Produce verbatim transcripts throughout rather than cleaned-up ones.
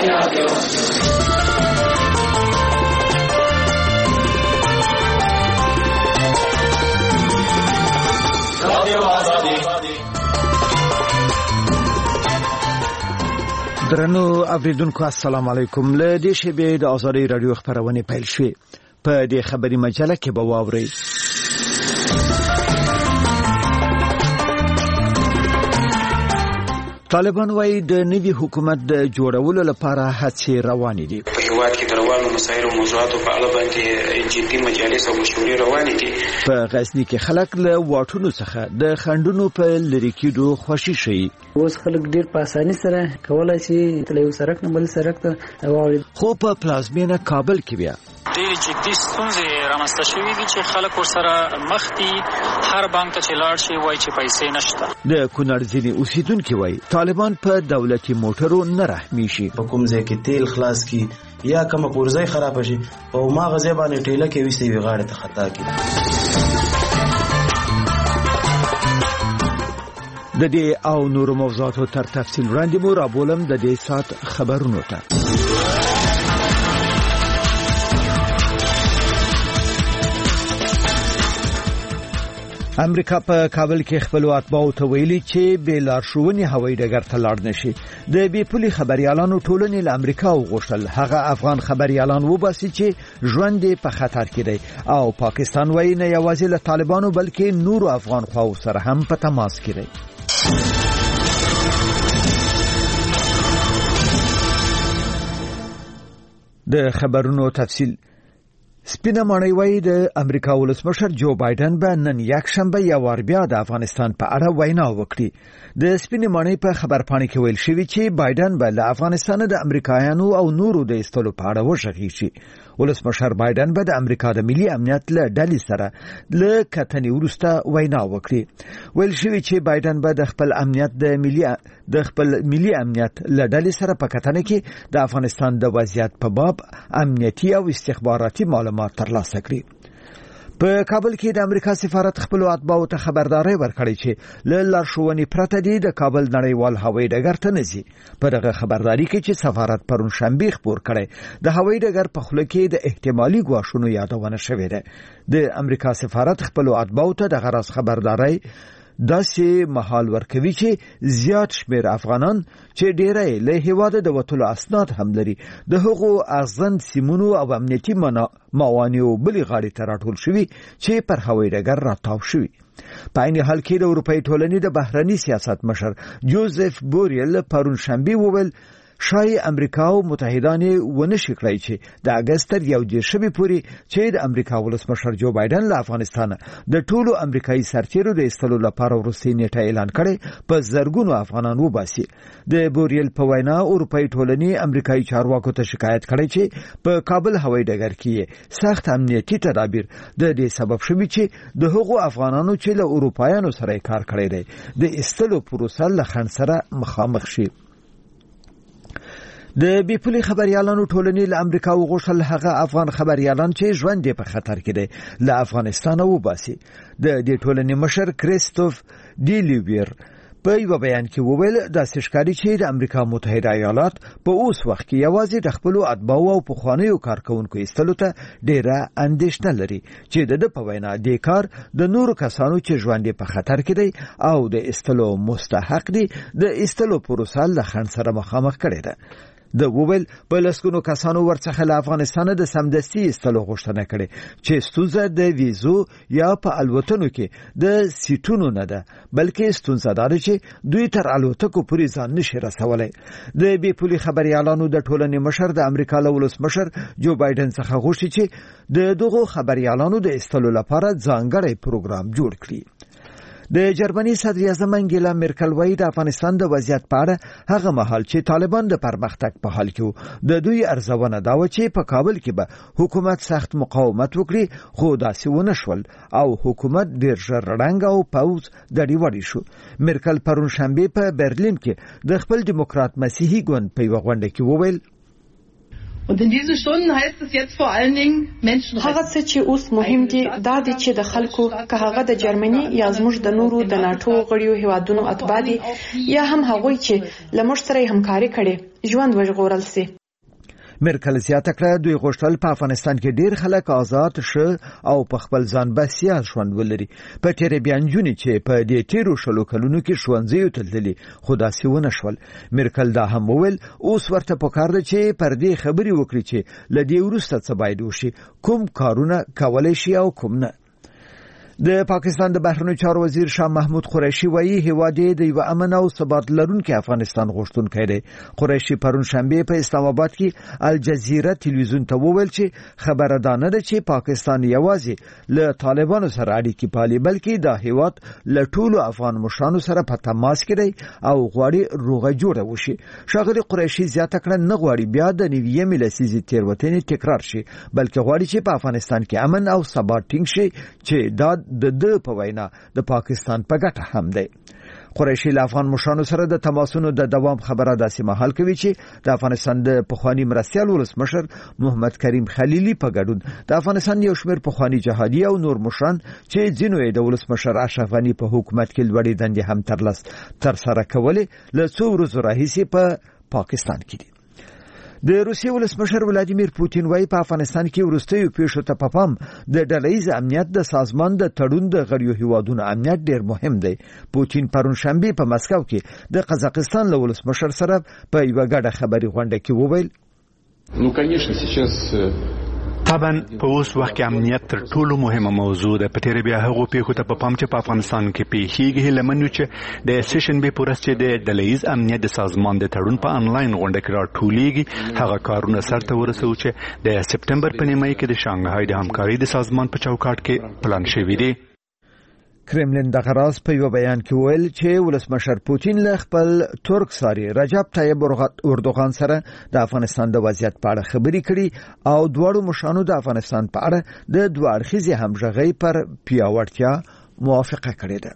درنو اوریدونکو السلام علیکم. له دې شیبې د آزادۍ رادیو خبرونه پیل شوې. په دې خبري مجله کې به واورئ طالبان وايي د نوي حکومت د جوړولو لپاره هڅې روانې دي. په هیواد کې د روانو مسایلو او موضوعاتو په اړه باندې جدي مجالس او مشورې روانې دي. په غزني کې خلک له واټونو څخه د خندونو په لری کېدو خوشي شي. اوس خلک ډیر په اسانۍ سره کولای شي تل یو سرک نه بل سرک ته واوړي. خو په پلازمینه کابل کې بیا ډېر جدي ستونزې رامنځته شوې دي چې خلک ورسره مخ دي. هر بانک ته چې لاړ شي وایي چې پیسې نشته. د کونړ ځینې اوسیدونکي وایي طالبان په دولتي موټرو نه رحمي شي. په کوم ځای کې تیل خلاص کی یا کومه پورځای خراب شي او ما غزه باندې ټیله کې وسې وی غاړه ته خطا کی. د دې او نور موضوعاتو تر تفصیل وړاندې مو رابولم د دې سات خبرونو ته. امریکا په کابل کې خپل اتباعو ته ویلي چې بې لارښوونې هوایي ډګر ته لاړ نشي. د بې پولي خبريالانو ټولنې له امریکا وغوښتل هغه افغان خبريالان وباسي چې ژوند په خطر کې دی او پاکستان وايي نه یوازې له طالبانو بلکې نورو افغان خواو سره هم په تماس کې دی. د خبرونو تفصیل. سپینه ماڼۍ وايي د امریکا ولسمشر جو بایدن به نن یک شنبه یو وار بیا د افغانستان په اړه وینا وکړي. د سپینه ماڼۍ په خبرپاڼه کې ویل شوی چې بایدن به له افغانستان د امریکایانو او نورو د ایستلو په اړه وغږیږي. ولسمشر بایدن به د امریکا د ملي امنیت له ډلې سره له کتنې وروسته وینا وکړي. ویل شوی چې بایدن به د خپل امنیت د ملي د خپل ملي امنیت له ډلې سره په کتنه کې د افغانستان د وضعیت په باب امنیتي او استخباراتي معلومات ترلاسه کړي. په کابل کې د امریکا سفارت خپل اتباعو ته خبرداري ورکړې چې له لارښوونې پرته دی د کابل نړیوال هوایي ډګر ته نه ځي. په دغه خبرداري کې چې سفارت پرون شنبه خبر کړي د هوایي ډګر په خوله کې د احتمالي ګواښونو یادونه شوې ده. د امریکا سفارت خپل اتباعو ته د غرض خبرداري داسې محال ورکوي چې زیات شمیر افغانان چې ډیری له هیواده د وټولو اسناد هم لري د هغو اغزن سیمونو او امنیتي موانعو بلې غاړې ته راټول شوي چې پر هوایي ډګر راتاو شوي. په عین حال کې د اروپאי ټولنې د بهرني سیاست مشر جوزف بوریل پرون شنبه وویل شای امریکا او متحدان ونه شکړای چې د اگست یو دیشمې پورې چې د امریکا ولسمشر جو بایدن له افغانستان د ټولو امریکایي سرتیرو د ایستلو لپاره وروستي نیټه اعلان کړي په زرګونو افغانان وباسي. د بوریل په وینا اروپאי ټولنې امریکایي چارواکو ته شکایت کړي چې په کابل هوایي ډګر کې سخت امنیتي تدابیر د دې سبب شوي چې د هغو افغانانو چې له اروپایانو سره کار کړی دی د ایستلو پروسه له خنډ سره مخامخ شي. د بیپولي خبريالانو ټولنې له امریکا وغوښتل هغه افغان خبريالان چې ژوند په خطر کې دي له افغانستان وباسي. د دې ټولنې مشر کریستوف ډیلیویر په یو بیان کې وویل د سشکاري چې د امریکا متحده ایالات په اوس وخت کې یوازې د خپل اتباعو او پخوانیو کارکونکو ایستلو ته ډیره اندېښنه لري چې د په وینا د کار د نورو کسانو چې ژوند په خطر کې دی او د ایستلو مستحق دي د ایستلو پروسه له خنډ سره مخامخ کړي ده. د وویل په لسګونو کسانو ورڅخه له افغانستان د سمدستي ایستلو غوښتنه کړې چې ستونزه د ویزو یا په الوتنو کې د سیټونو نه ده بلکې ستونزه ده چې دوی تر الوتکو پورې ځان نشي رسولای. د بیپولي خبريالانو د ټولنې مشر د امریکا له ولسمشر جو بایدن څخه غوښتي چې د دغو خبريالانو د ایستلو لپاره ځانګړی پروګرام جوړ کړي. د جرمني صدر اعظم انګیلا مرکل وايي د افغانستان د وضعیت په اړه هغه مهال چې طالبان د پرمختګ په حال کې د دوی ارزونه دا و چې په کابل کې به حکومت سخت مقاومت وکړي خو داسې ونه شول او حکومت ډیر ژر رنګ او پوز د ډیوړی شو. مرکل پرون شنبه په برلین کې د خپل دیموکرات مسیحي ګوند په یو غونډه کې وویل Und in diesen Stunden heißt es jetzt vor allen Dingen Menschenrechte. هغه څه چې اوس مهم دي دا دي چې د خلکو که هغه د جرمني یا زموږ د نورو د ناتو غړیو هیوادونو اتباع دي یا هم هغوی چې له موږ سره همکاري کړي ژوند وژغورل سي. مرکل زیاته کړه دوی غوښتل په افغانستان کې ډیر خلک آزاد شه او په خپل ځان بسیا ژوند ولري. په تیرې بیانجونې چې په دې تیرو شلو کلونو کې ښوونځیو ته تللي خو داسې ونه شول. مرکل دا هم وویل اوس ورته پکار ده چې پر دې خبرې وکړي چې له دې وروسته څه باید وشي، کوم کارونه کولی شي او کوم نه. د پاکستان د بهرنیو چارو وزیر شاه محمود قریشي وایي هیواد د یو امن او ثبات لرونکي افغانستان غوښتونکی دی. قریشي پرون شنبه په اسلام آباد کې الجزیره تلویزیون ته وویل چې خبره ده نه ده چې پاکستان یوازې له طالبانو سره اړیکې پالي بلکې دا هیواد له ټولو افغان مشرانو سره په تماس کې دی او غواړي روغه جوړه وشي. ښاغلي قریشي زیاته کړه نه غواړي بیا د نویمې لسیزې تېروتنې تکرار شي بلکې غواړي چې په افغانستان کې امن او ثبات ټینګ شي چې دا د د په وینا د پاکستان په ګټه هم دی. قریشي له افغان مشرانو سره د تماسونو د دوام خبره داسې مهال کوي چې د افغانستان د پخوانی مرستیال ولسمشر محمد کریم خلیلی په ګډون د افغانستان یو شمېر پخوانی جهادي او نور مشران چې ځینو یې د ولسمشر اشرف غني په حکومت کې لوړې دندې هم ترلاسه ترسره کولې له څو ورځو راهیسې په پاکستان کې دي. د روسیې ولسمشر ولادیمیر پوتین وايي په افغانستان کې وروستیو پیښو ته په پام د ډلهییز امنیت د سازمان د تړون د غړیو هیوادونو امنیت ډیر مهم دی. پوتین پرون شنبه په مسکو کې د قزاقستان له ولسمشر سره په یوه ګډه خبري غونډه کې وویل نو конечно сейчас طبعا په اوس وخت کې امنیت تر ټولو مهمه موضوع ده. په تیر بیا هغه پیښو ته په پام چې په افغانستان کې پیښیږي لمنو چې د سیشن به پورس چې د ډلهییز امنیت د سازمان د تړون په انلاین غونډه کې راټولیږي هغه کارونه سرته ورسوي چې د سپتمبر په نیمه کې د شانګهای د همکاري د سازمان په چوکاټ کې پلان شوی دی. کرملین د غراز په یو بیان کې ویل چې ولسمشر پوتین له خپل ترک ساري رجب طیب اردوغان سره د افغانستان د وضعیت په اړه خبرې کړي او دواړو مشرانو د افغانستان په اړه د دوه اړخیزې همغږۍ پر پیاوړتیا موافقه کړې ده.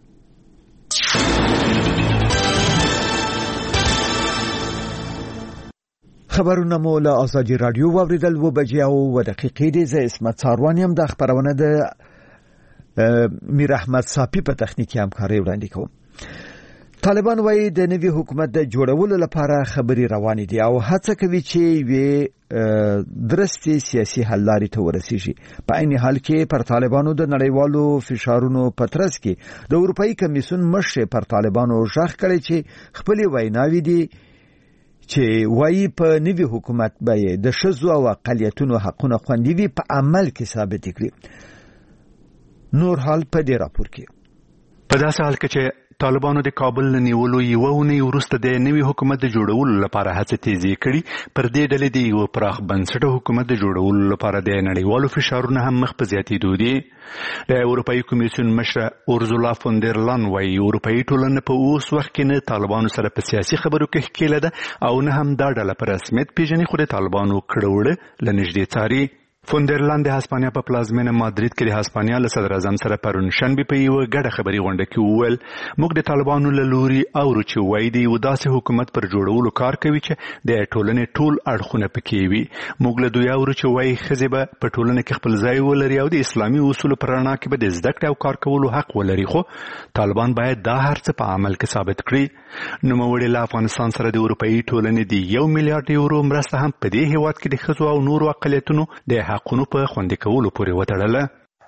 خبرونه مو له آزادي رادیو واوریدل و بجې او دقیقې دي. زه اسمت ساروان یم. د خبرونه د میر احمد صافی په تخنیکی همکاري وړاندې کوم. طالبان وايي د نوي حکومت د جوړولو لپاره خبري روانې دي او هڅه کوي چې وي درستي سیاسي حل لارې ته ورسیږي. په عین حال کې پر طالبانو د نړیوالو فشارونو په ترڅ کې د اروپאי کمیسیون مشر پر طالبانو ژغ کړي چې خپل ویناوي دي چې وايي په نوي حکومت به د ښځو او اقلیتونو حقونه خوندي وي په عمل کې ثابت کړي. نور حال په دې راپور کې په داسې حال کې چې طالبانو د کابل نیولو یو ونی وروسته د نوي حکومت د جوړولو لپاره هڅه تیزی کړي پر دې ډلې د یو پراخ بنسټه حکومت د جوړولو لپاره د نړیوالو فشارونو هم مخ په زیاتېدو دي. د اروپאי کمیسیون مشر اورزولا فون در لان وايي اروپאי ټولنه په اوس وخت کې نه طالبانو سره په سیاسي خبرو کې ښکېله ده او نه هم دا ډله په رسمیت پیژني خو د طالبانو کړهوړه له نږدې څاري. فوندرلاند د هسپانیا په پلازمینه مادرید کې د هسپانیا له صدر اعظم سره پرون شنبه په یو ګډه خبري غونډه کې وویل موږ د طالبانو له لوري اورو چې وایي دی و داسې حکومت پر جوړولو کار کوي چې د ټولنې ټول اړخونه پکې وي. موږ له دوی اورو چې وایي ښځې به په ټولنه کې خپل ځای ولري او د اسلامي اصولو پر رڼا کې به د زده کړې او کار کولو حق ولري خو طالبان باید دا هر څه په عمل کې ثابت کړي. نوموړي له افغانستان سره د اروپאי ټولنې د یو میلیارډ یورو مرسته هم په دې هیواد کې د ښځو او نورو اقلیتونو د حقونو په خوندي کولو پورې وتړله.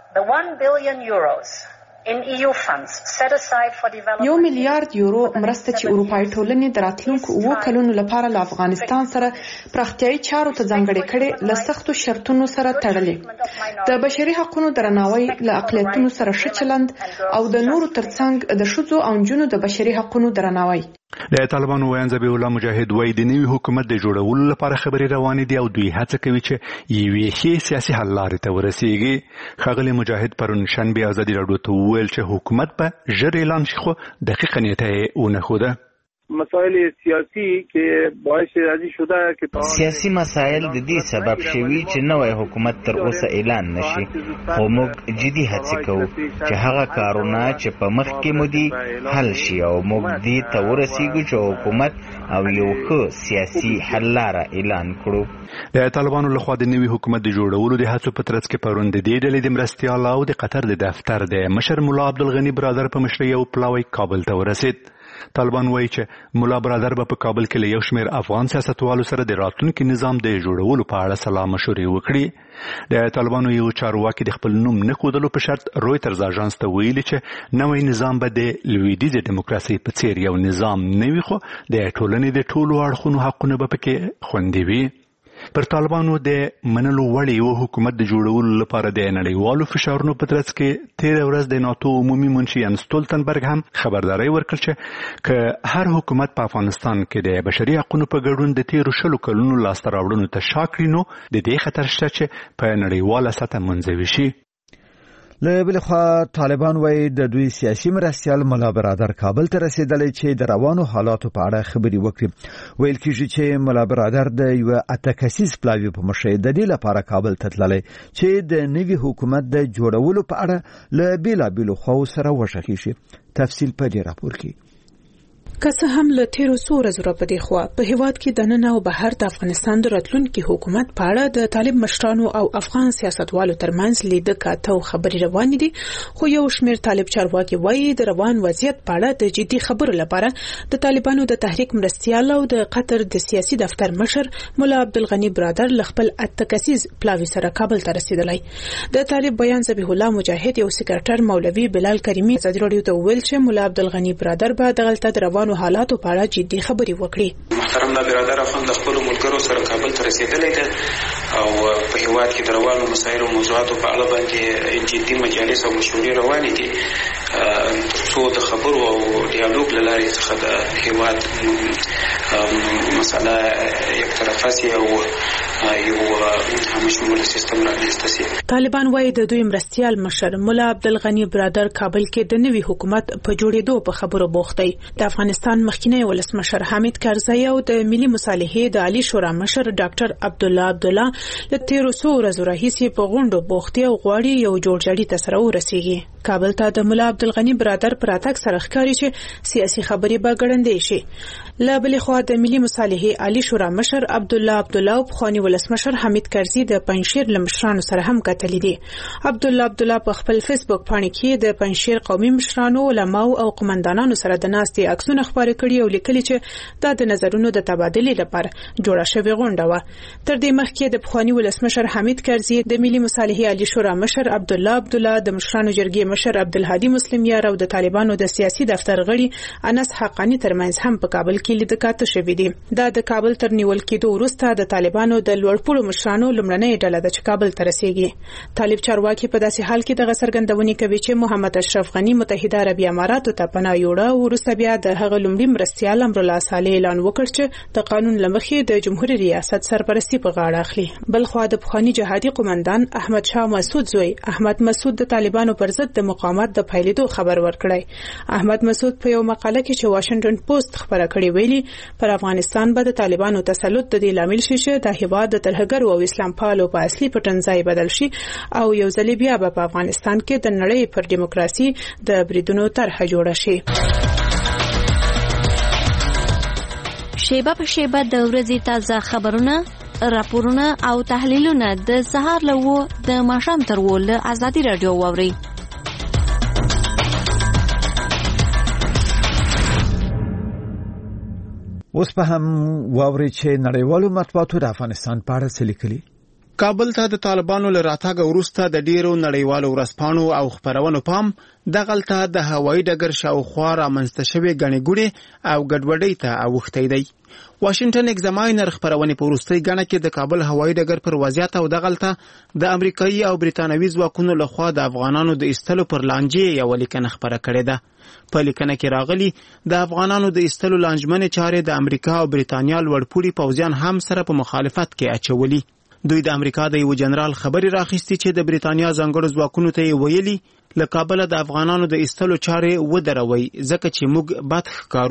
یو میلیارډ یورو مرسته چې اروپאי ټولنې د راتلونکو اوو کلونو لپاره له افغانستان سره پراختیايي چارو ته ځانګړې کړې له سختو شرطونو سره تړلې. د بشري حقوقو درناوی له اقلیتونو سره ښه چلند او د نورو ترڅنګ د ښځو او نجونو د بشري حقوقو درناوی. د طالبانو ویان ذبیح الله مجاهد وایي د نوي حکومت د جوړولو لپاره خبرې روانې دي او دوی هڅه کوي چې یوې ښې سیاسي حل لارې ته ورسیږي. ښاغلی مجاهد پرون شنبه ازادي راډیو ته وویل چې حکومت به ژر اعلان شي خو دقیقه نیټه یې ونه ښوده. مسائل سیاسی که باعث راځي شوه چې سیاسي مسایل د دې سبب شوي چې نوې حکومت تر اوسه اعلان نشي، خو موږ جدي هڅه کوو چې هغه کارونه چې په مخ کې مو دي حل شي او موږ دې ته ورسیږو چې حکومت او یو ښه سیاسي حل لاره اعلان کړو. د طالبانو لخوا د نوي حکومت د جوړولو د هڅو په ترڅ کې پرون د دې ډلې د مرستیال او د قطر د دفتر د مشر ملا عبدالغني برادر په مشرۍ یو پلاوی کابل ته ورسید. طالبان وایي چې ملا برادر به په کابل کې له یو شمېر افغان سیاستوالو سره د راتلونکي نظام د جوړولو په اړه سلا مشورې وکړي. د طالبانو یو چارواکي د خپل نوم نه ښودلو په شرط رویټرز اژانس ته ویلي چې نوی نظام به د لویدیځې دیموکراسۍ په څیر یو نظام نه وي، خو د ټولنې د ټولو اړخونو حقونه به پکې خوندي وي. پر طالبانو د منلو وړ یو حکومت د جوړولو لپاره د نړیوالو فشارونو په ترڅ کې تیر ورځ د ناتو عمومي منشي ان ستولتنبرګ هم خبرداري ورکړه چې که هر حکومت په افغانستان کې د بشري حقوقو په ګډون د تیرو شلو کلونو لاسته راوړنو ته شا کړي، نو د دې خطر شته چې په نړیواله سطح منزوي شي. له بل خوا طالبان وایي د دوی سیاسي مرستیال ملا برادر کابل ته رسیدلی چې د روانو حالاتو په اړه خبري وکړي. ویل کېږي چې ملا برادر د یو اته کسیز پلاوی په مشرۍ د دې لپاره کابل ته تللی چې د نوي حکومت د جوړولو په اړه له بیلابیلو خواو سره وغږېږي شي. تفصیل په دې راپور کې. که څه هم له تیرو څو ورځو راپدې خوا په هیواد کې د ننه او بهر د افغانستان د راتلونکي حکومت په اړه د طالب مشرانو او افغان سیاستوالو ترمنځ لیده کاته او خبرې روانې دي، خو یو شمېر طالب چارواکي وایي د روان وضعیت په اړه د جدي خبرو لپاره د طالبانو د تحریک مرستیال او د قطر د سیاسي دفتر مشر ملا عبدالغني برادر ل خپل اته کسیز پلاوی سره کابل ته رسیدلی. د طالب بیان ذبیح الله مجاهد یو سکرټر مولوي بلال کریمي ازادي راډیو ته ویل چې ملا عبدالغني برادر به دغلته د روان حالاتو په اړه جدي خبري وکړي. محترم لا برادر افغان د خپل ملګرو سره کابل ته رسیدلی دی او په هیواد کې د روانو مسایلو او موضوعاتو په اړه باندې جدي مجالس او مشورې روانې دي ترڅو د خبرو او ډیالوګ له لارې څخه د هیواد مسله یک طرفه سي او یو همشموله سیستم رامنځته سي. طالبان وایي د دوی مرستیال مشر ملا عبدالغني برادر کابل کې د نوي حکومت په جوړېدو په خبرو بوخت دی. د افغانستان مخکینی ولسمشر حامد کرزی او د ملي مصالحې د عالی شورا مشر ډاکټر عبدالله عبدالله له تیرو څو ورځو راهیسې په غونډو بوختي او غواړي یو جوړجاړي ته سره ورسیږي. کابل ته د ملا عبدالغني برادر پر اتاک سره ښکاري چې سیاسي خبرې به ګړندې شي. له بلې خوا د ملي مصالحې عالی شورا مشر عبدالله عبدالله او پخواني ولسمشر حمید کرزي د پنځشیر له مشرانو سره هم کتلي دي. عبدالله عبدالله په خپل فیسبوک پاڼه کې د پنځشیر قومي مشرانو، علماو او قومندانانو سره د ناستې عکسونه خپاره کړي او لیکلي چې دا د نظرونو د تبادلې لپاره جوړه شوې غونډه وه. تر دې مخکې د پخواني ولسمشر حمید کرزي، د ملي مصالحې عالی شورا مشر عبدالله عبدالله، د مشرانو جرګې مشر عبدالهادي مسلمیار او د طالبانو د سیاسي دفتر غړي انس حقانی ترمنځ هم په کابل کې لیده کاته شوې دي. دا د کابل تر نیول کېدو وروسته د طالبانو د لوړپوړو مشرانو لومړنۍ ډله ده چې کابل ته رسیږي. طالب چارواکي په داسې حال کې دغه څرګندونې کوي چې محمد اشرف غني متحده عربي اماراتو ته پناه یوړه او وروسته بیا د هغه لومړي مرستیال امرالله صالح اعلان وکړ چې د قانون له مخې د جمهوریت ریاست سرپرستی په غاړه اخلي. بل خوا د پخواني جهادي قومندان احمد شاه مسعود زوی احمد مسعود د طالبانو پر ضد د مقاومت د پایلیدو خبر ورکړی. احمد مسعود په یو مقاله کې چې واشنگټن پوسټ خبره کړې ویلي پر افغانستان به د طالبانو تسلط د دې لامل شي چې د هیواد د ترهګرو او اسلام پالو په اصلي پټنځای بدل شي او یو ځل بیا په افغانستان کې د نړۍ پر دیموکراسي د بریدونو طرحه جوړه شي. شیبه په شیبه د ورځې تازه خبرونه، راپورونه او تحلیلونه د سهار له وو د ماښام تر وو له ازادي راډیو واورئ. اوس په هم واوري چې نړیوالو مطبوعاتو د افغانستان په اړه څه لیکلي. کابل ته د طالبانو له راتګ وروسته د ډیرو نړیوالو ورځپاڼو او خبرونو پام دغلته د هوایي ډګر شاوخوا رامنځته شوې ګڼې ګوڼې او ګډوډۍ ته اوښتی دی. واشنگټن ایگزاماینر خبرونې په وروستۍ ګڼه کې د کابل هوایي ډګر پر وضعیت او دغلته د امریکایي او بریتانوي ځواکونو لخوا د افغانانو د ایستلو پر لانجې یوه لیکنه خپره کړې ده. په لیکنه کې راغلي د افغانانو د ایستلو لانجمنې چارې د امریکا او بریتانیا لوړپوړي پوځیان هم سره په مخالفت کې اچولي. دوی د امریکا د یو جنرال خبري راخستی چې د بریتانیا ځانګړو ځواکونو ته ویلي له کابل د افغانانو د ایستلو چارې ودروي ځکه چې موږ بد ښکارو.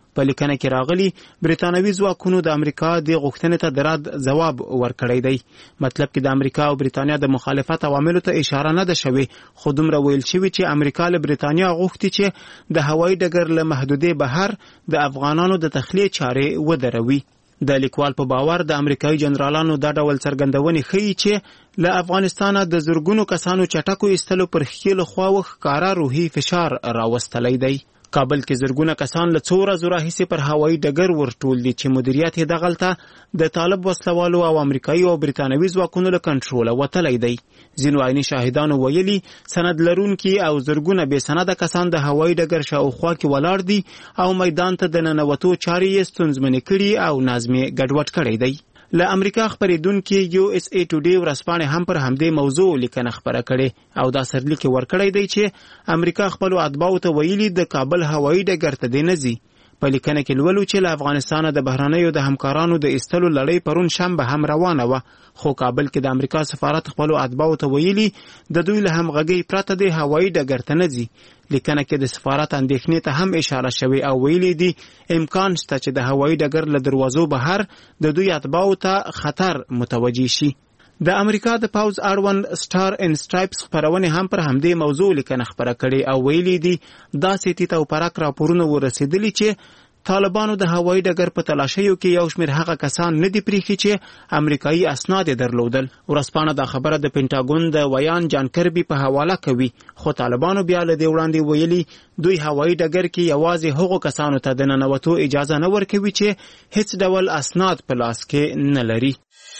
په لیکنه کې راغلي برتانوي ځواکونو د امریکا د غوښتنې ته د رد ځواب ورکړی دی. مطلب کې د امریکا او برتانیا د مخالفت عواملو ته اشاره نه ده شوې، خو دومره ویل شوي چې امریکا له برتانیا غوښتي چې د هوایي ډګر له محدودې بهر د افغانانو د تخلیې چارې ودروي. د لیکوال په باور د امریکایي جنرالانو دا ډول څرګندونې ښیي چې له افغانستانه د زرګونو کسانو چټکو ایستلو پر ښکېلو خواوو ښکاره روحي فشار راوستلی دی. کابل کې زرګونه کسان له څو ورځو راهیسې پر هوایي ډګر ورټول دي چې مدیریت یې دغلته د طالب وسلوالو او امریکایي او برتانوي ځواکونو له کنټروله وتلی دی. ځینو عیني شاهدانو ویلي سند لرونکي او زرګونه بې سنده کسان د هوایي ډګر شاوخوا کې ولاړ دي او میدان ته د ننوتو چارې یې ستونزمنې کړي او نظم یې ګډوډ کړی دی. له امریکا خپریدونکي یو اس ای ټوډے ورځپاڼې هم پر همدې موضوع لیکنه خپره کړې او دا سرلیک ورکړی دی چې امریکا خپلو اتباعو ته ویلي د کابل هوایي ډګر ته دې نه ځي. په لیکنه کې لولو چې له افغانستانه د بهرنیو د همکارانو د ایستلو لړۍ پرون شنبه هم روانه وه، خو کابل کې د امریکا سفارت خپلو اتباعو ته ویلي د دوی له همغږۍ پرته د هوایي ډګر ته نه ځي. لیکنه کې د سفارت اندېښنې ته هم اشاره شوې او ویلي دي امکان شته چې د هوایي ډګر له دروازو بهر د دوی اتباعو ته خطر متوجه شي. د امریکا د پاوز اړوند سټار ان سټرایپس خپرونې هم پر همدې موضوع لیکنه خپره کړې او ویلي دي داسې تیت او پراک راپورونه ورسېدلي چې طالبانو د هوایي ډګر په تلاشیو کې یو شمېر هغه کسان نه دي پریښي چې امریکایي اسناد یې درلودل. ورځپاڼه دا خبره د پینټاګون د ویان جان کربي په حواله کوي، خو طالبانو بیا له دې وړاندې ویلي دوی هوایي ډګر کې یوازې هغو کسانو ته د ننوتو اجازه نه ورکوي چې هیڅ ډول اسناد په لاس کې نه لري.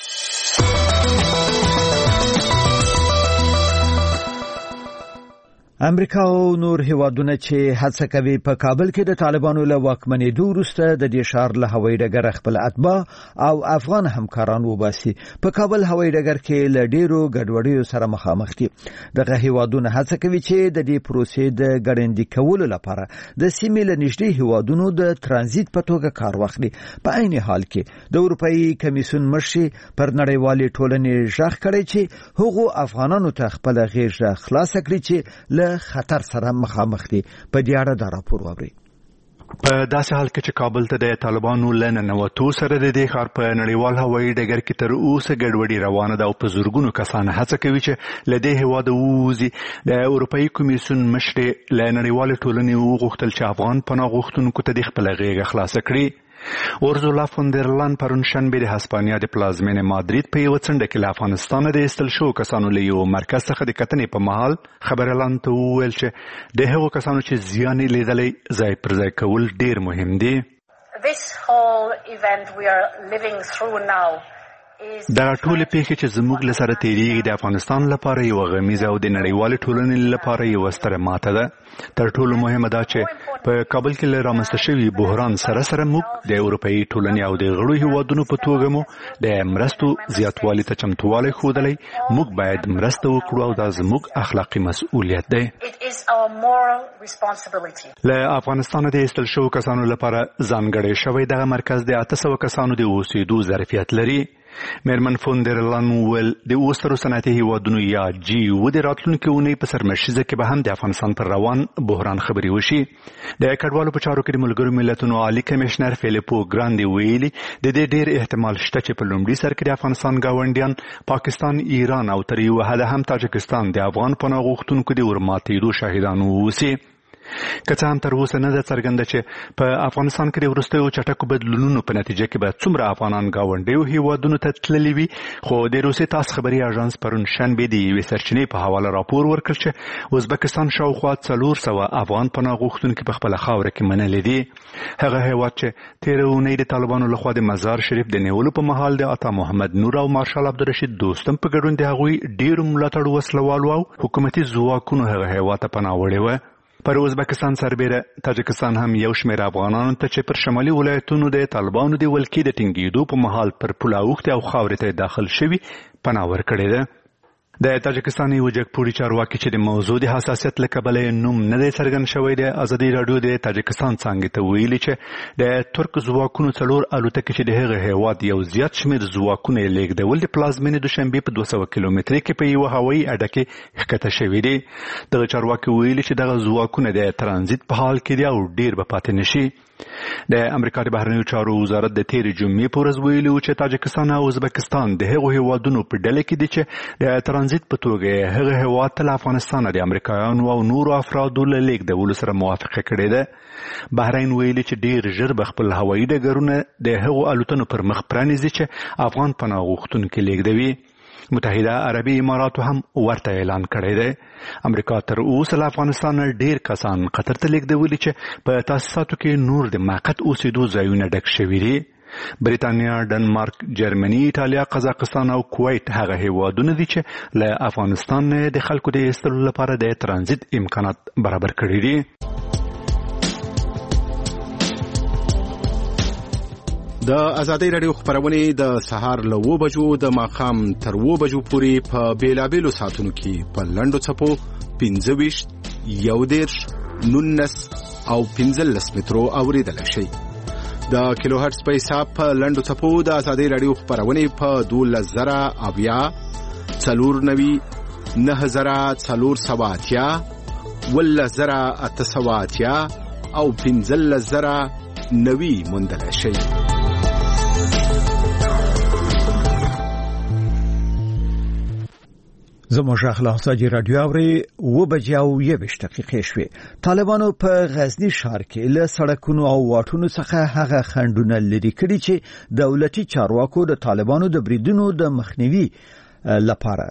امریکا او نور هیوادونه چې هڅه کوي په کابل کې د طالبانو له واکمنېدو وروسته د دې ښار له هوایي ډګر خپل اتباع او افغان همکاران وباسي، په کابل هوایي ډګر کې له ډیرو ګډوډیو سره مخامخ دي. دغه هیوادونه هڅه کوي چې د دې پروسې د ګړندي کولو لپاره د سیمې له نږدې هیوادونو د ترانزیت په توګه کار واخلي. په عین حال کې د اروپאי کمیسیون مشر پر نړیوالې ټولنې ژغ کړی چې هغو افغانانو ته خپل غیږه خلاص کړي چې له خطر سره مخامخ دي. په دې اړه دا راپور واورئ. په داسې حال کې چې کابل ته د طالبانو له ننوتو سره د دې ښار په نړیوال هوایي ډګر کې تر اوسه ګډوډي روانه ده او په زرګونو کسان هڅه کوي چې له دې هېواده ووځي. د اروپאי کمیسیون مشر له نړیوالې ټولنې وغوښتل چې افغان پناه غوښتونکو ته د خپله غېږه خلاصه کړي. اورزولا فوندرلان پرون شنبه د هسپانیا د پلازمینې مادرید په یوه څنډه کې له افغانستانه د ایستل شوو کسانو له یو مرکز څخه د کتنې په مهال خبريالانو ته وویل چې د هغو کسانو چې زیان یې لیدلی ځای پر ځای کول ډیر مهم دي. دغه ټولې پیښې چې زموږ له سره تېرېږي د افغانستان لپاره یوه غمیزه او د نړیوالې ټولنې لپاره یوه ستره ماته ده. تر ټولو مهمه دا چې په کابل کې له رامنځته شوي بحران سره سره موږ د اروپאי ټولنې او د غړو هیوادونو په توګه مو د مرستو زیاتوالي ته چمتووالی ښودلی. موږ باید مرسته وکړو او دا زموږ اخلاقي مسؤلیت دی. له افغانستانه د ایستل شوو کسانو لپاره ځانګړی شوی دغه مرکز د اته سوه کسانو د اوسېدو ظرفیت لري. میرمن فوندرلان وویل د اوسترو صنعتي هیوادونو یا جی و د راتلونکي اونۍ په سرمشیزه کې به هم د افغانستان پر روان بحران خبرې وشي. د کډوالو په چارو کې د ملګرو ملتونو عالی کمشنر فیلیپو ګراندي ویلي د دې ډېر احتمال شته چې په لومړي سر کې د افغانستان ګاونډیان پاکستان، ایران او تر یوه حده هم تاجکستان د افغان پناه غوښتونکو د ورماتېدو شاهدان واوسي. که څه هم تر اوسه نه ده څرګنده چې په افغانستان کې د وروستیو چټکو بدلونونو په نتیجه کې به څومره افغانان ګاونډیو هیوادونو ته تللي وي، خو د روسیې تاس خبري اژانس پرون شنبه د یوې سرچینې په حواله راپور ورکړ چې ازبکستان شاوخوا څلور سوه افغان پناه غوښتونکي په خپله خاوره کې منلي دي. هغه هیواد چې تېره اونۍ د طالبانو لخوا د مزار شریف د نیولو په مهال د عطا محمد نور او مارشال عبدالرشید دوستم په ګډون د هغوی ډېرو ملاتړو وسلوالو او حکومتي ځواکونو هغه هیواد ته پناه وړې وه. پر ازبکستان سربیره تاجکستان هم یو شمېر افغانانو ته چې پر شمالي ولایتونو د طالبانو د ولکې د ټینګېدو په مهال پر پوله اوښتې او خاورې ته داخل شوي پناه ورکړې ده. د تاجکستان یو جګپوړي چارواکي چې د موضوع د حساسیت له کبله نوم نه دی څرګند شوی دی ازادي رادیو د تاجکستان څنګه ته ویلي چې د ترک ځواکونو څلور الوتکې چې د هغه هیواد یو زیات شمېر ځواکونه یې لېږدول د پلازمینې دوشنبې په دوه سوه کیلومترۍ کې په یوه هوایي اډه کې ښکته شوي دي. دغه چارواکي ویلي چې دغه ځواکونه د ترانزیت په حال کې دي او ډېر به پاتې نشي. د امریکا د بهرنیو چارو وزارت د تېرې جمعې په ورځ ویلي و چې تاجکستان او ازبکستان د هغو هیوادونو په ډله کې دي چې د ترانزیت په توګه هغه هیواد ته له افغانستانه د امریکایانو او نورو افرادو له لېږدولو سره موافقه کړې ده. بحرین ویلي چې ډېر ژر به خپل هوایي ډګرونه د هغو الوتنو پر مخ پرانیزي چې افغان پناه غوښتونکي لېږدوي. متحده عربي اماراتو هم ورته اعلان کړی دی. امریکا تر اوسه له افغانستان ډېر کسان قطر ته لېږدولي چې په تاسیساتو کې نور د موقت اوسېدو ځایونه ډک شوي دي. بریتانیا، ډنمارک، جرمني، ایټالیا، قزاقستان او کویت هغه هیوادونه دي چې له افغانستان د خلکو د ایستلو لپاره د ترانزیت امکانات برابر کړي دي. د ازادي رادیو خبرونه د سهار له اوه بجو د ماښام تر اوه بجو پورې په بیلابېلو ساعتونو کې په لنډو څپو پنځه ویشت، یو دېرش، نولس او پنځلس مترو اورېدلی شئ. د کیلو هرټز په حساب په لنډو څپو د ازادي رادیو خبرونه په دولس زره اویا، څلور نوي، نهه زره څلور سوه اتیا، اوولس زره اته سوه اتیا او پنځلس زره نوي موندلی شئ. زموږ اخلاصاجي رادیو اوري و بجې او یویشت دقیقې شوې. طالبانو په غزنی ښار کې له سړکونو او واټونو څخه هغه خنډونه لرې کړي چې دولتي چارواکو د طالبانو د بریدونو د مخنیوي لپاره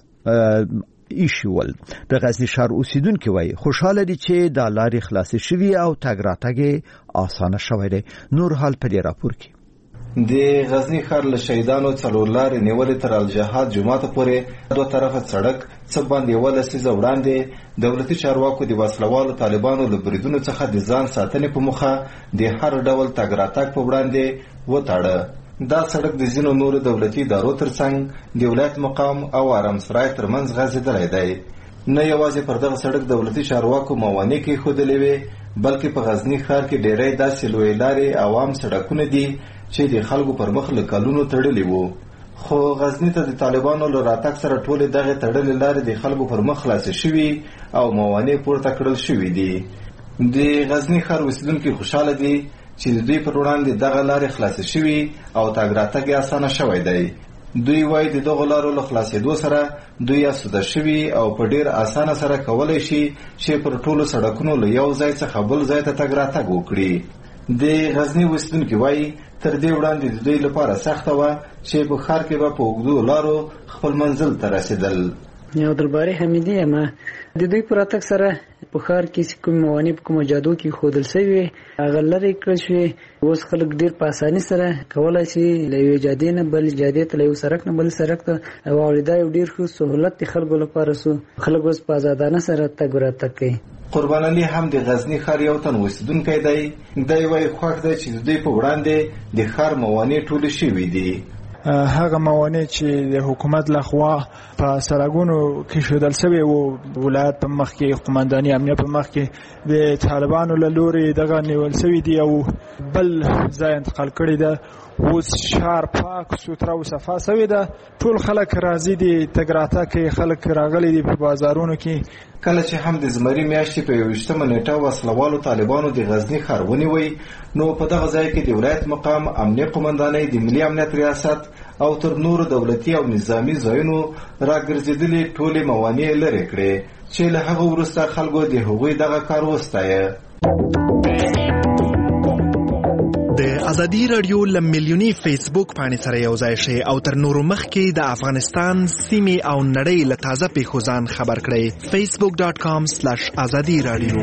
ایښول. د غزنی ښار اوسیدونکي وایي خوشاله دي چې د لارې خلاصې شوي او تګ راتګ اسانه شوی دی. نور حال په دې راپور کې. د غزنی ښار له شهیدانو څلور لارې نیولې تر الجهاد جومات پورې دوه طرفه سړک څه باندې یوه لسیزه وړاندې دولتي چارواکو د وسلوالو طالبانو له بریدونو څخه د ځان ساتنې په موخه د هر ډول تګ راتګ په وړاندې وتاړه. دا سړک د ځینو نورو دولتي ادارو ترڅنګ د ولایت مقام او آرامسرای ترمنځ غځېدلی دی. نه یوازې پر دغه سړک دولتي چارواکو موانع کېښودلې وې بلکې په غزنی ښار کې ډېری داسې لویې لارې عوام سړکونه دي چې د خلکو پر مخ له کلونو تړلي وو. خو غزنی ته د طالبانو له راتګ سره ټولې دغه تړلې لارې د خلکو پر مخ خلاصې شوي او موانع پورته کړل شوي دي. د غزنی ښار اوسیدونکي خوشحاله دي چې د دوی پر وړاندې دغه لارې خلاصې شوي او تګ راتګ یې اسانه شوی دی. دوی وایي د دغو لارو له خلاصېدو سره دوی اسوده شوي او په ډېر اسانه سره کولی شي چې پر ټولو سړکونو له یو ځای څخه بل ځای ته تګ راتګ وکړي. د غزنی اوسیدونکي وایي تر دې وړاندې د دوی لپاره سخته وه چې په ښار کې به په اوږدو لارو خپل منزل ته رسېدل. یو درباري حمیدي یم. د دوی په راتګ سره په ښار کې کوم موانع په کومو جادو کې ښودل سوي هغه لرې کړل شوې. اوس خلک ډېر په اساني سره کولی شي له یوې جادې نه بل جادې ته، له یو سړک نه بل سړک ته. او دا یو ډېر ښه سهولت د خلکو لپاره سو. خلک اوس په ازادانه سره تګ راتګ کوي. قربان علي هم د غزنی ښار یو تن اوسیدونکی دی. دی وایي خوښ دی چې د دوی په وړاندې د ښار موانع ټولې شوي دي. هغه موانع چې د حکومت لخوا په سړکونو کې ښودل شوي وو، ولایت په مخ کې، قومنداني امنیت په مخ کې د طالبانو له لورې دغه نیول شوي دي او بل ځای انتقال کړي ده. اوس ښار پاک سوتره او صفا شوی ده. ټول خلک راضي دي، تګ راتګ کوي، خلک راغلي دي په بازارونو کې. کله چې هم د زمري میاشتې په یوویشتمه نیټه وسلوالو طالبانو د غزنی ښار ونیوی، نو په دغه ځای کې د ولایت مقام، امنیه قومندانۍ، د ملي امنیت ریاست او تر نورو دولتي او نظامي ځایونو راګرځېدلې ټولې موانع لرې کړې چې له هغه وروسته خلکو د هغوی دغه کار وستایه. د ازادي رادیو له میلیوني فیسبوک پاڼې سره یو ځای شئ او تر نورو مخکې د افغانستان سیمې او نړۍ له تازه پیښو ځان خبر کړئ. فیسبوک ډاټ کام سلیش ازادي رادیو.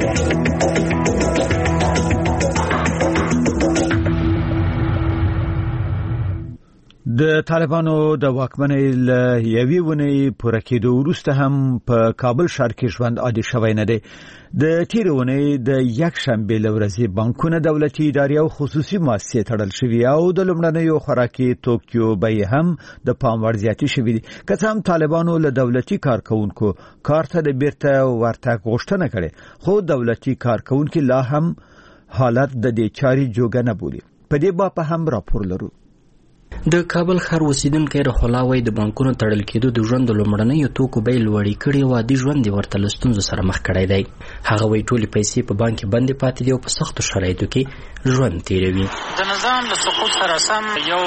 د طالبانو د واکمنۍ له یوې ونې پوره کېدو وروسته هم په کابل ښار کې ژوند عادي شوی نه دی. د تېرې ونې د یکشنبې له ورځې بانکونه، دولتي ادارې او خصوصي مؤسسې تړل شوي او د لومړنیو خوراکي توکیو بیې هم د پام وړ زیاتې شوي دي. که څه هم طالبانو له دولتي کارکوونکو کار ته د بیرته ورتګ غوښتنه کړې، خو دولتي کارکوونکي لا هم حالت د دې چارې جوګه نه بولي. په دې باب هم راپور لرو. د کابل ښار اوسیدونکی رحلا وایي د بانکونو تړل کېدو د ژوند د لومړنیو توکو بیې لوړې کړي او عادي ژوند یې ورته له ستونزو سره مخ کړی دی. هغه وایي ټولې پیسې په بانک کې بندې پاتې دي او په سختو شرایطو کې ژوند تېروي. د نظام له سقوط سره سم یو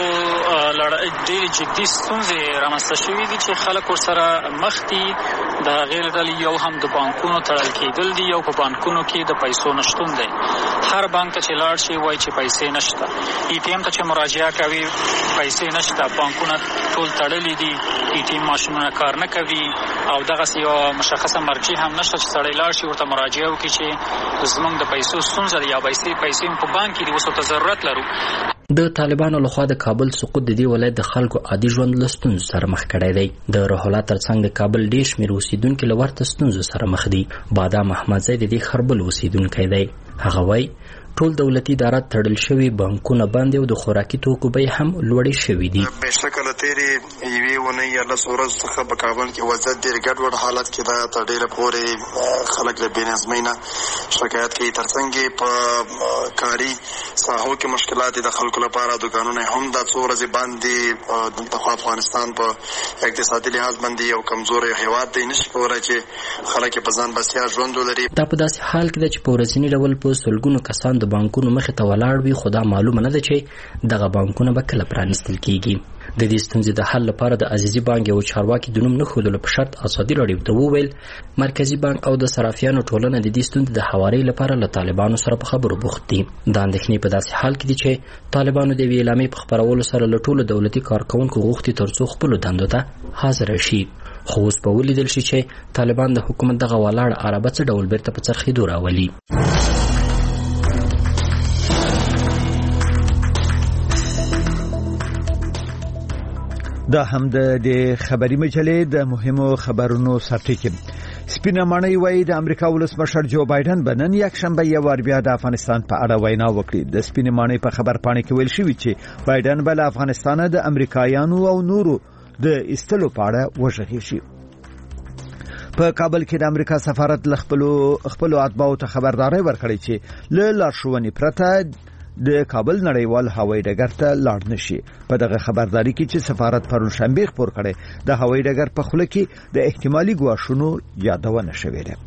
ډېرې جدي ستونزې رامنځته شوي دي چې خلک ورسره مخ دي. د هغې له ډلې یو هم د بانکونو تړل کېدل دي، یو په بانکونو کې د پیسو نشتون دی. هر بانک ته چې لاړ شي وایي چې پیسې نشته. ای ټي ایم ته چې مراجعه کوي پیسې نشته، بانکونه ټول تړلي دي، ای ټي ایم ماشینونه کار نه کوي او دغسې یوه مشخصه مرجع هم نشته چې سړی لاړ شي ورته مراجعه وکړي چې زموږ د پیسو ستونزه ده یا پیسې پیسې په بانک کې دي، اوس ورته ضرورت لرو. د طالبانو لخوا د کابل سقوط د دې ولایت د خلکو عادي ژوند له ستونزو سره مخ کړی دی. د رحلا ترڅنګ د کابل ډېر شمېر اوسیدونکي له ورته ستونزو سره مخ دي. بادام احمدزی د دې خربل اوسیدونکی دی. هغه وایي ټول دولتي ادارات تړل شوي، بانکونه بند او د خوراکي توکو بیې هم لوړې شوي دي. بېشکه له تېرې یوې اونۍ یا لسو ورځو څخه په کابل کې وضعیت ډېر ګډوډ حالت کې ده. تر ډېره پورې خلک له بېنظمۍ نه شکایت کوي. ترڅنګ یې په کاري ساحو کې مشکلات دي د خلکو لپاره. دوکانونه هم دا څو ورځې بند دي. دغه افغانستان په اقتصادي لحاظ باندې یو کمزوری هېواد دی، نشي کولی چې خلک یې په ځان بسیا ژوند ولري. دا په داسې حال کې ده چې په ورځني ډول په سلګونو کسان د بانکونو مخې ته ولاړ وي، خو دا معلومه نه ده چې دغه بانکونه به کله پرانیستل کېږي. د دې ستونزې د حل لپاره د عزیزي بانک یو چارواکي د نوم نه ښودلو په شرط ازادي راډیو ته وویل مرکزي بانک او د صرافیانو ټولنه د دې ستونزې د هوارۍ لپاره له طالبانو سره په خبرو بوخت دي. دا اندېښنې په داسې حال کې دي چې طالبانو د یوې اعلامیې په خپرولو سره له ټولو دولتي کارکوونکو غوښتي ترڅو خپلو دندو ته حاضره شي. خو اوس به ولیدل شي چې طالبان د حکومت دغه ولاړ عربه څه ډول بیرته په څرخېدو راولي. دا هم د خبري مجلې د مهمو خبرونو سرټکی. سپینه ماڼۍ وایي د امریکا ولسمشر جو بایدن به نن یکشنبه یو وار بیا د افغانستان په اړه وینا وکړي. د سپینه ماڼۍ په خبرپاڼه کې ویل شوی چې بایدن به له افغانستان د امریکایانو او نورو د ایستلو په اړه وغږیږي. په کابل کې د امریکا سفارت له خپلو خپلو اتباعو ته خبرداري ورکړې چې له لارښوونې پرته د کابل نړیوال هوایي ډګر ته لاړ نشي. په دغه خبرداري کې چې سفارت پرون شنبه خبر کړي د هوایي ډګر په خوله کې د احتمالي ګواښونو یادونه شوې ده.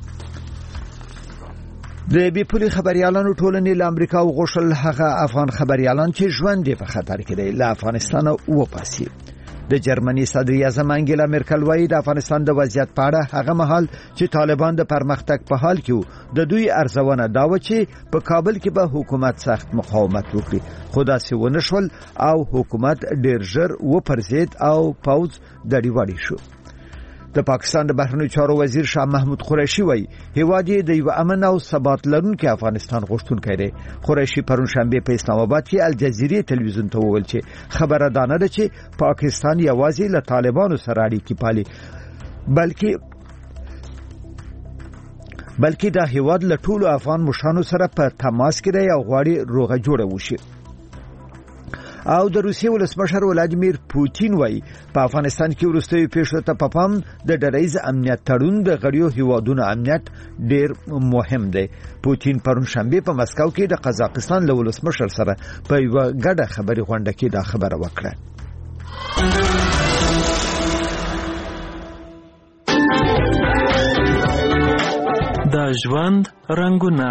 د بیپولي خبريالانو ټولنې له امریکا وغوښتل هغه افغان خبريالان چې ژوند یې په خطر کې دی له افغانستان وپاسي. د جرمني صدر اعظم انګلا مرکل وایي د افغانستان د وضعیت په اړه هغه مهال چې طالبان د پرمختګ په حال کې د دوی ارزونه دا و چې په کابل کې به حکومت سخت مقاومت وکړي، خو داسې ونه شول او حکومت ډېر ژر وپرځېد او پوځ دړي شو. د پاکستان د بهرنیو چارو وزیر شاه محمود قریشي وایي هیواد یې د یو امن او ثبات لرونکي افغانستان غوښتونکی دی. قریشي پرون شنبه په اسلام آباد کې الجزیره تلویزیون ته وویل چې خبره ده نه ده چې پاکستان یوازې له طالبانو سره اړیکې پالي، بلکې بلکې دا هیواد له ټولو افغان مشرانو سره په تماس کې دی او غواړي روغه جوړه وشي. او د روسیې ولسمشر ولادیمیر پوتین وایي په افغانستان کې وروستیو پیښو ته په پام د ډلهییز امنیت تړون د غړیو هیوادونو امنیت ډیر مهم دی. پوتین پرون شنبه په مسکو کې د قزاقستان له ولسمشر سره په یو ګډه خبري غونډه کې دا خبره وکړه. د ژوند رنگونه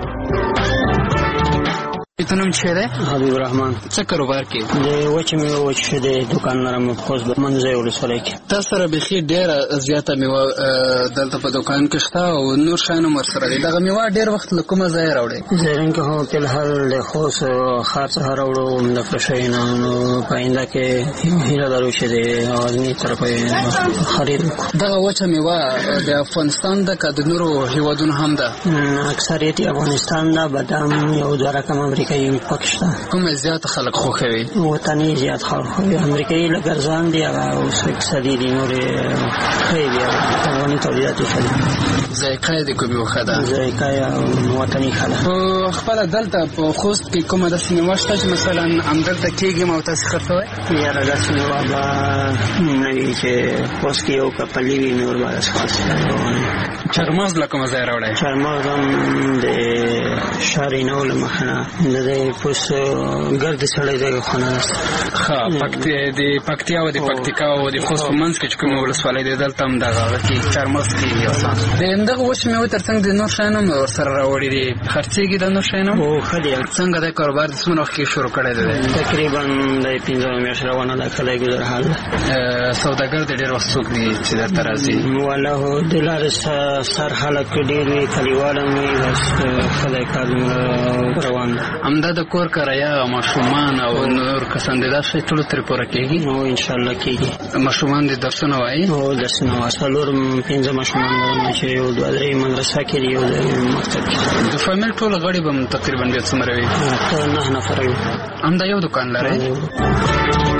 تنم چیرې حبیب الرحمن څه کاروبار کې د وچ میوه وچ د دکان نرم خوځ د منځه ولسوالۍ کې تاسو سره به خیر ډېر زیاته میوه دلته په دکان کې شته او نور شانو مر سره دغه میوه ډېر وخت له کومه ځای راوړي زرین کې هو په حال له خوص خاص راوړو د فرشینا نو پاینده کې هیله درو چې د اوازنی طرفه خرید دغه وچ میوه د افغانستان د کډنورو هیوادونو هم ده اکثریت افغانستان نه بادام یو ځای کم امریکا امریکایي پکشته. کومه زیات خلک خوښوي؟ وطني زیات خلک خوښوي. امریکایي لکه ارزان دي، هغه اوس اقتصادي دي، نور ښه دي. افغاني تولیدات ښه دي. ذایقه یې د کومې وښه ده؟ ذایقه یې وطني ښه ده. په خپله دلته په خوست کې کومه داسې میوه شته چې مثلا همدلته کېږم او تاسې خرڅوئ؟ یاره داسې میوه به نه وي چې خوست کې یو کپلي وي، نور به داسې خرڅوي. چارمغز له کومه ځای راوړی؟ چارمغز هم د شارینو له مخې نه د دې پوس ګرد سړی ځای خو نه ده. ښه، د پکتیا او د پکتیکا او د خوست په منځ کې چې کومه ولسوالۍ دی دلته هم دغه هغه کې چارمغز کېږي. د همدغه وچې میوې تر څنګ د نور شیان هم ورسره راوړي دي. خرڅېږي د نور شیان هم؟ هو ښه دي. څنګه دی کاروبار د څومره وخت کې شروع کړی دی؟ تقریبا د پنځمه میاشت روانه ده. ښه دی ګذر حال ده. سوداګر د ډېر وخت څوک دي چې درته راځي؟ والله د لارې سر خلک ډېر وي، کلیوال هم وي. بس ښه دی، کار روان ده. همدا د کور کرایه، ماشومان او نور کسان دي، دا شی ټولو ترې پوره کېږي؟ هو انشاءالله کېږي. ماشومان دې درسونه وایي؟ هو درسونه وایي. څلور پنځه ماشومان لرم چې یو دوه درې مدرسه کې دي، یو د مکتب کې. د فامیل ټول غړي به تقریبا بیا څومره وي؟ ته نه نفره وي. همدا یو دوکان لرئ؟